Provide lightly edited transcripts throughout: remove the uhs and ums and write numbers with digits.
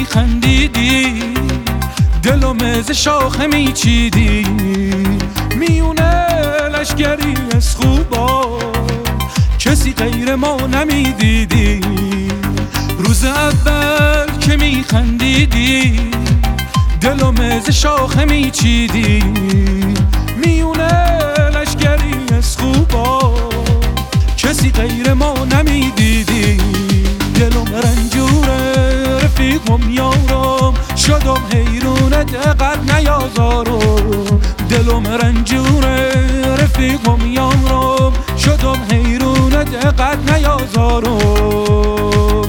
میخندیدی دلم از شاخه میچیدی میونه لشگری از خوبا کسی غیر ما نمیدیدی روز اول که میخندیدی دلم از شاخه میچیدی میونه لشگری از خوبا کسی غیر ما نمیدیدی دلم رنجوره رفیقم یارم شدم حیرونت قد نیازارم دلم رنجوره رفیقم یارم شدم حیرونت قد نیازارم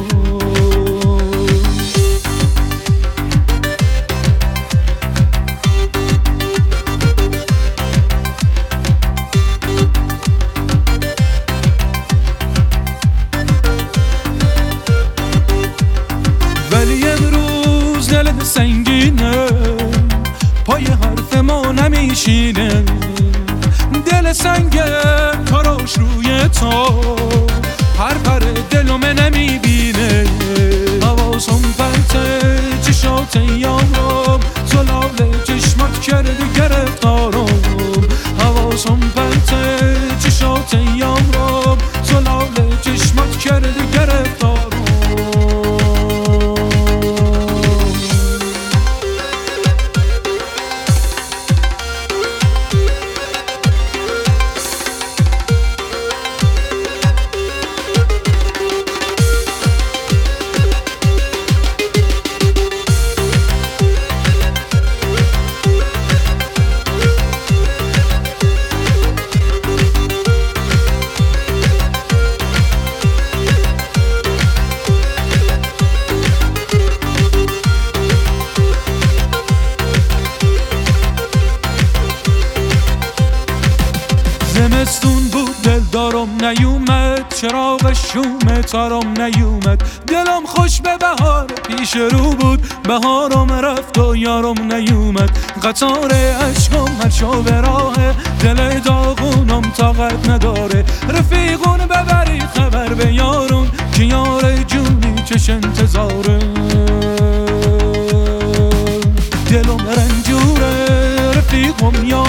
ولی امروز دلت سنگینه پای حرف ما نمیشینه دل سنگ کاراش روی تو هر پر دلم نمیبینه حواسم پرته چشات یارم زلال چشمات کرده گرفتارم حواسم پرته چشات یارم زلال چشمات کرده گرفتارم زمستون بود دل دارم نیومد چراغ شوم تارم نیومد دلم خوش به بهار پیش رو بود بهارم رفت و یارم نیومد قطار عشقم هر شو به راه دل داغونم طاقت نداره رفیقون ببری خبر به یارون که یار جونی چش انتظاره دلم رنجوره رفیقم یارم